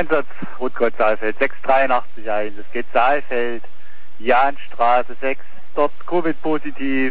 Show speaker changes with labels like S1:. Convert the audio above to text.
S1: Einsatz Rotgott Saalfeld 683 ein. Es geht Saalfeld, Jahnstraße 6, dort Covid-positiv.